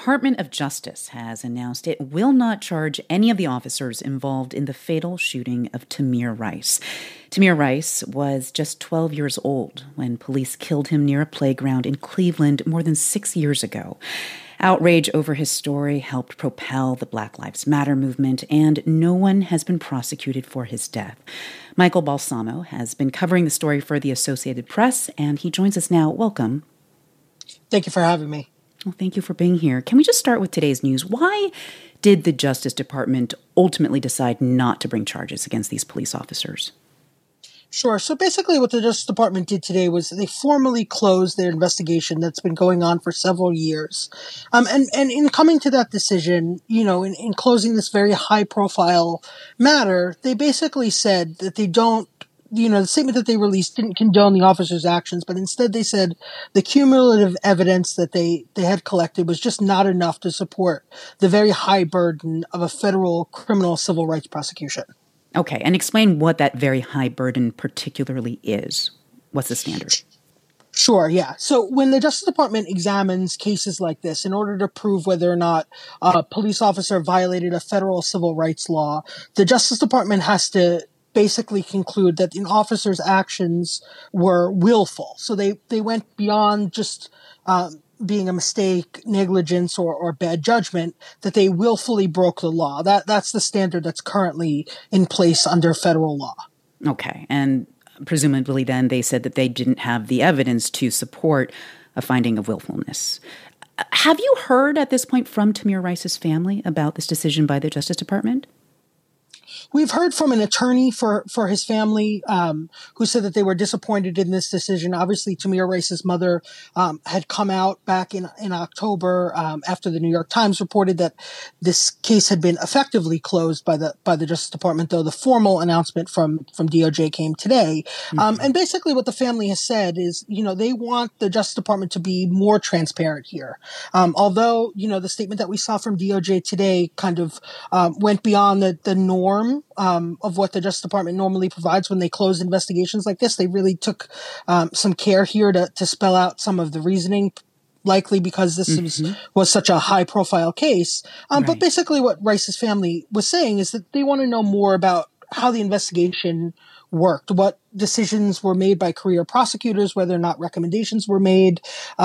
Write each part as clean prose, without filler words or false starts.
Department of Justice has announced it will not charge any of the officers involved in the fatal shooting of Tamir Rice. Tamir Rice was just 12 years old when police killed him near a playground in Cleveland more than 6 years ago. Outrage over his story helped propel the Black Lives Matter movement, and no one has been prosecuted for his death. Michael Balsamo has been covering the story for the Associated Press, and he joins us now. Welcome. Thank you for having me. Well, thank you for being here. Can we just start with today's news? Why did the Justice Department ultimately decide not to bring charges against these police officers? Sure. So basically what the Justice Department did today was they formally closed their investigation that's been going on for several years. And in coming to that decision, in closing this very high profile matter, they basically said that they don't, the statement that they released didn't condone the officers' actions, but instead they said the cumulative evidence that they had collected was just not enough to support the very high burden of a federal criminal civil rights prosecution. Okay, and explain what that very high burden particularly is. What's the standard? Sure, yeah. So when the Justice Department examines cases like this, in order to prove whether or not a police officer violated a federal civil rights law, the Justice Department has to basically conclude that an officer's actions were willful. So they went beyond just being a mistake, negligence, or bad judgment, that they willfully broke the law. That's the standard that's currently in place under federal law. Okay. And presumably then they said that they didn't have the evidence to support a finding of willfulness. Have you heard at this point from Tamir Rice's family about this decision by the Justice Department? We've heard from an attorney for his family, who said that they were disappointed in this decision. Obviously, Tamir Rice's mother, had come out back in October, after the New York Times reported that this case had been effectively closed by the Justice Department, though the formal announcement from DOJ came today. Mm-hmm. And basically what the family has said is, they want the Justice Department to be more transparent here. Although, the statement that we saw from DOJ today kind of, went beyond the norm of what the Justice Department normally provides when they close investigations like this. They really took some care here to spell out some of the reasoning, likely because this was such a high-profile case. Right. But basically what Rice's family was saying is that they want to know more about how the investigation worked, what decisions were made by career prosecutors, whether or not recommendations were made,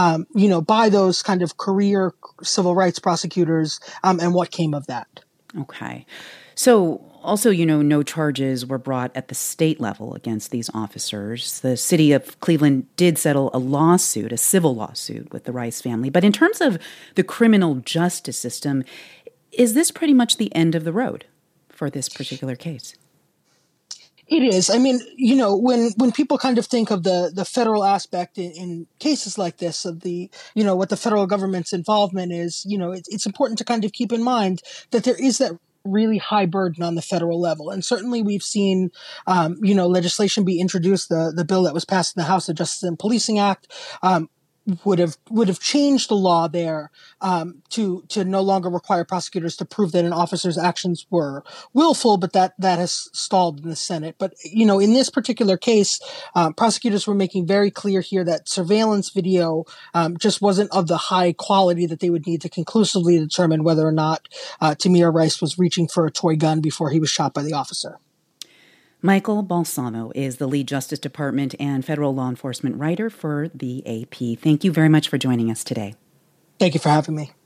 by those kind of career civil rights prosecutors, and what came of that. Okay. So also, no charges were brought at the state level against these officers. The city of Cleveland did settle a civil lawsuit with the Rice family. But in terms of the criminal justice system, is this pretty much the end of the road for this particular case? It is. I mean, when people kind of think of the federal aspect in cases like this, of the, what the federal government's involvement is, it's important to kind of keep in mind that there is that really high burden on the federal level. And certainly we've seen, legislation be introduced, the bill that was passed in the House, the Justice and Policing Act, would have changed the law there, to no longer require prosecutors to prove that an officer's actions were willful, but that has stalled in the Senate. But, in this particular case, prosecutors were making very clear here that surveillance video, just wasn't of the high quality that they would need to conclusively determine whether or not, Tamir Rice was reaching for a toy gun before he was shot by the officer. Michael Balsamo is the lead Justice Department and federal law enforcement writer for the AP. Thank you very much for joining us today. Thank you for having me.